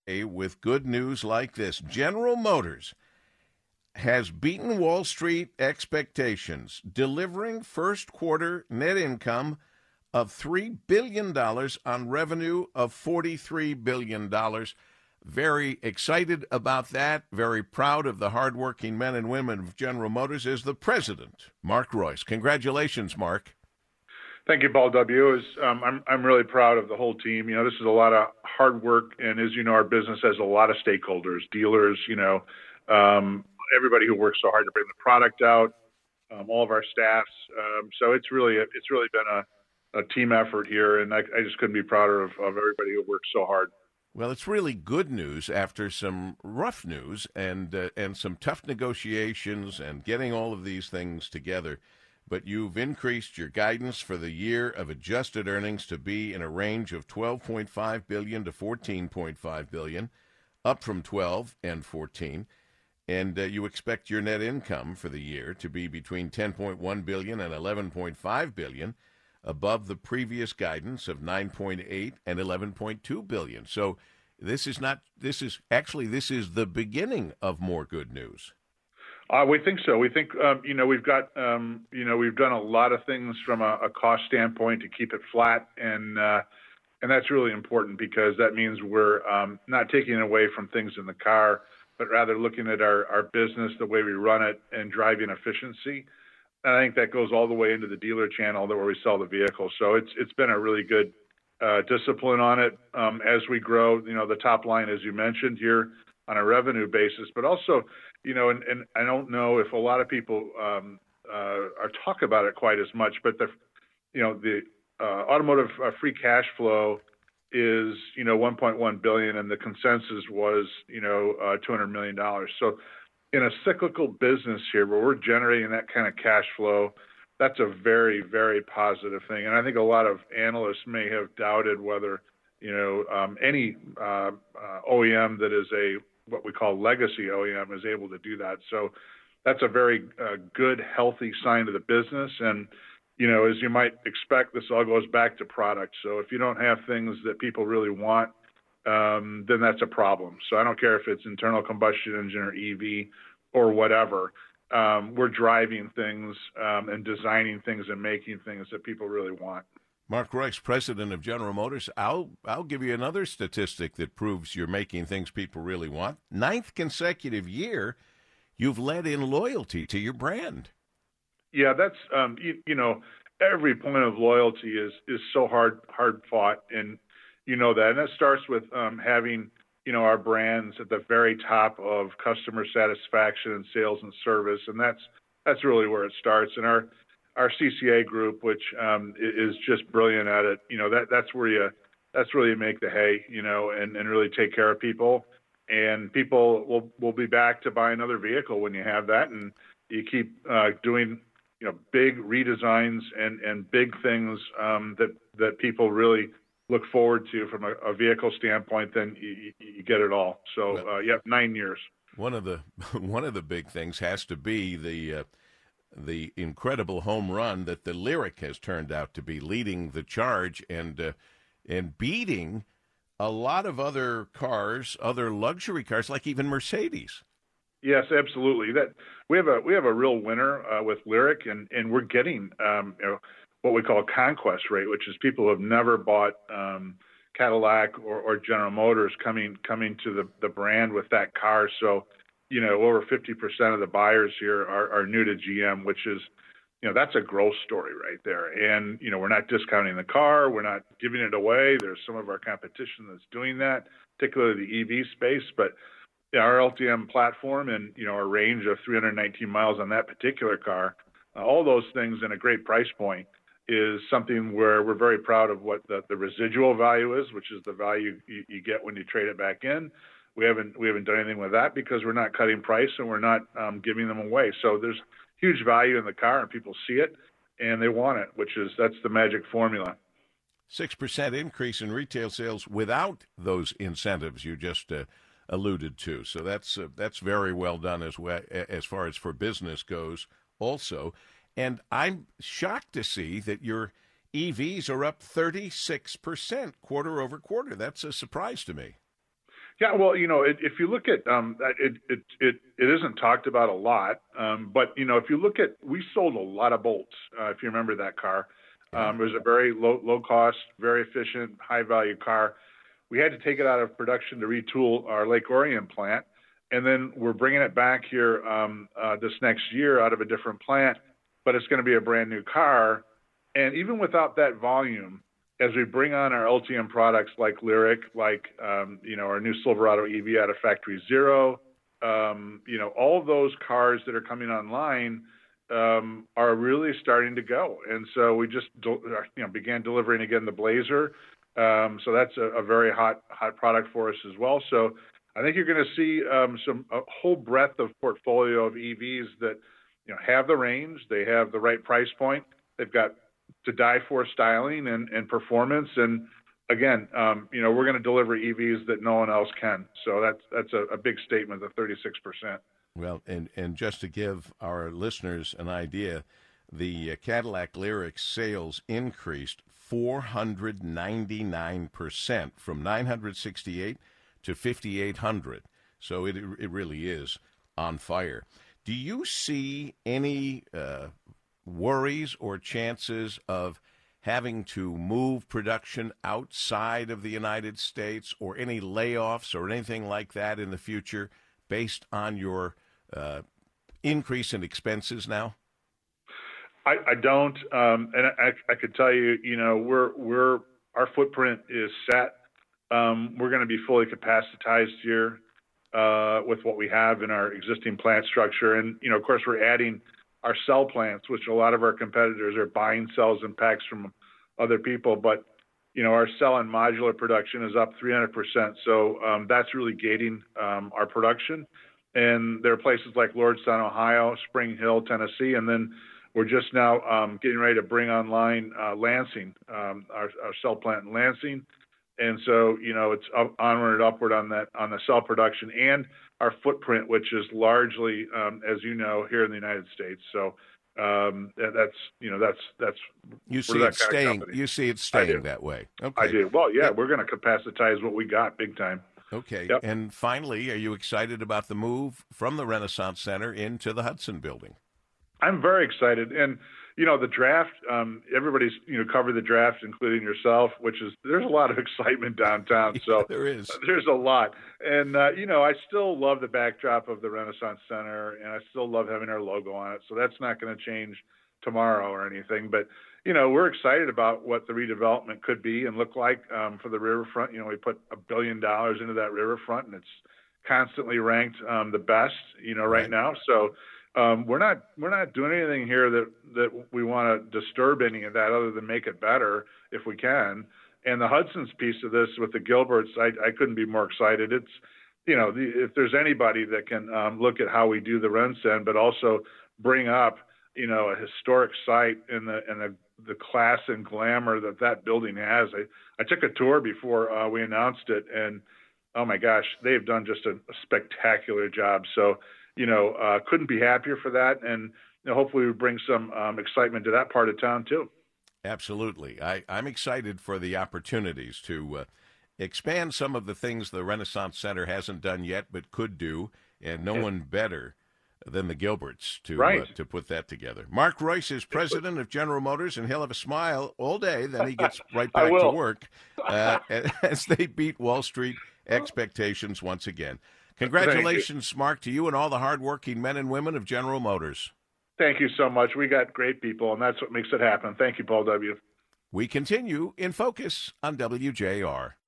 with good news like this. General Motors has beaten Wall Street expectations, delivering first quarter net income of $3 billion on revenue of $43 billion. Very excited about that. Very proud of the hardworking men and women of General Motors is the president, Mark Reuss. Congratulations, Mark. Thank you, Paul W. I'm really proud of the whole team. This is a lot of hard work, and as you know, our business has a lot of stakeholders, dealers, everybody who works so hard to bring the product out, all of our staffs. So it's really been a team effort here, and I just couldn't be prouder of everybody who works so hard. Well, it's really good news after some rough news and some tough negotiations and getting all of these things together. But you've increased your guidance for the year of adjusted earnings to be in a range of $12.5 billion to $14.5 billion, up from 12 and 14. And you expect your net income for the year to be between $10.1 billion and $11.5 billion, above the previous guidance of $9.8 and $11.2 billion. So this is the beginning of more good news. We think so. We think, we've done a lot of things from a cost standpoint to keep it flat. And that's really important because that means we're not taking away from things in the car, but rather looking at our business, the way we run it, and driving efficiency. And I think that goes all the way into the dealer channel where we sell the vehicle. So it's been a really good discipline on it as we grow, the top line, as you mentioned here, on a revenue basis, but also, and I don't know if a lot of people are talk about it quite as much, but the automotive free cash flow is, $1.1 billion, and the consensus was, $200 million. So in a cyclical business here where we're generating that kind of cash flow, that's a very, very positive thing. And I think a lot of analysts may have doubted whether, any OEM that is what we call legacy OEM is able to do that. So that's a very good, healthy sign of the business. And, as you might expect, this all goes back to product. So if you don't have things that people really want, then that's a problem. So I don't care if it's internal combustion engine or EV or whatever. We're driving things and designing things and making things that people really want. Mark Reuss, president of General Motors. I'll give you another statistic that proves you're making things people really want. 9th consecutive year, you've led in loyalty to your brand. Yeah, that's every point of loyalty is so hard fought, and that, and that starts with having our brands at the very top of customer satisfaction and sales and service, and that's really where it starts. And our CCA group, which is just brilliant at it, that's where you make the hay, and really take care of people. And people will be back to buy another vehicle when you have that, and you keep doing big redesigns and big things that people really look forward to from a vehicle standpoint. Then you get it all. So 9 years. One of the big things has to be the incredible home run that the Lyriq has turned out to be, leading the charge and beating a lot of other cars, other luxury cars, like even Mercedes. Yes, absolutely. That we have a real winner with Lyriq, and we're getting what we call a conquest rate, which is people who have never bought Cadillac or General Motors coming to the brand with that car. So over 50% of the buyers here are new to GM, which is, that's a growth story right there. And, we're not discounting the car. We're not giving it away. There's some of our competition that's doing that, particularly the EV space. But our LTM platform and, our range of 319 miles on that particular car, all those things in a great price point is something where we're very proud of what the residual value is, which is the value you get when you trade it back in. We haven't done anything with that because we're not cutting price and we're not giving them away. So there's huge value in the car, and people see it and they want it, that's the magic formula. 6% increase in retail sales without those incentives you just alluded to. So that's very well done as far as for business goes also. And I'm shocked to see that your EVs are up 36% quarter over quarter. That's a surprise to me. Yeah, well, if you look at it isn't talked about a lot, but if you look at, we sold a lot of bolts. If you remember that car, Yeah. it was a very low cost, very efficient, high value car. We had to take it out of production to retool our Lake Orion plant, and then we're bringing it back here this next year out of a different plant, but it's going to be a brand new car. And even without that volume, as we bring on our Ultium products like Lyriq, like our new Silverado EV out of Factory Zero, all of those cars that are coming online are really starting to go. And so we just began delivering again the Blazer. So that's a very hot product for us as well. So I think you're going to see a whole breadth of portfolio of EVs that have the range, they have the right price point, they've got to die for styling and performance. And again, we're going to deliver EVs that no one else can. So that's a big statement, the 36%. Well, and just to give our listeners an idea, the Cadillac Lyriq sales increased 499% from 968 to 5,800. So it really is on fire. Do you see any worries or chances of having to move production outside of the United States, or any layoffs or anything like that in the future based on your increase in expenses now? I don't, and I could tell you, our footprint is set. We're going to be fully capacitized here with what we have in our existing plant structure, and of course we're adding our cell plants, which a lot of our competitors are buying cells and packs from other people, but our cell and modular production is up 300%. So that's really gating our production. And there are places like Lordstown, Ohio, Spring Hill, Tennessee, and then we're just now getting ready to bring online Lansing, our cell plant in Lansing. And so, it's onward and upward on the cell production and our footprint, which is largely, as you know, here in the United States. So that's you see it staying. You see it staying that way. Okay. I do. Well, yeah, we're going to capacitize what we got big time. Okay. Yep. And finally, are you excited about the move from the Renaissance Center into the Hudson Building? I'm very excited. And, the draft, everybody's, covered the draft, including yourself, there's a lot of excitement downtown. So there is. There's a lot. And, I still love the backdrop of the Renaissance Center, and I still love having our logo on it. So that's not going to change tomorrow or anything. But, we're excited about what the redevelopment could be and look like for the riverfront. We put $1 billion into that riverfront, and it's constantly ranked the best, right now. So we're not doing anything here that we want to disturb any of that, other than make it better if we can. And the Hudson's piece of this with the Gilberts, I couldn't be more excited. It's, if there's anybody that can look at how we do the RenCen, but also bring up, a historic site and the class and glamour that building has. I took a tour before we announced it, and oh my gosh, they've done just a spectacular job. So, couldn't be happier for that. And hopefully we bring some excitement to that part of town too. Absolutely. I'm excited for the opportunities to expand some of the things the Renaissance Center hasn't done yet, but could do, and no one better than the Gilberts to put that together. Mark Reuss is president of General Motors, and he'll have a smile all day. Then he gets right back to work as they beat Wall Street expectations once again. Congratulations, Mark, to you and all the hardworking men and women of General Motors. Thank you so much. We got great people, and that's what makes it happen. Thank you, Paul W. We continue in Focus on WJR.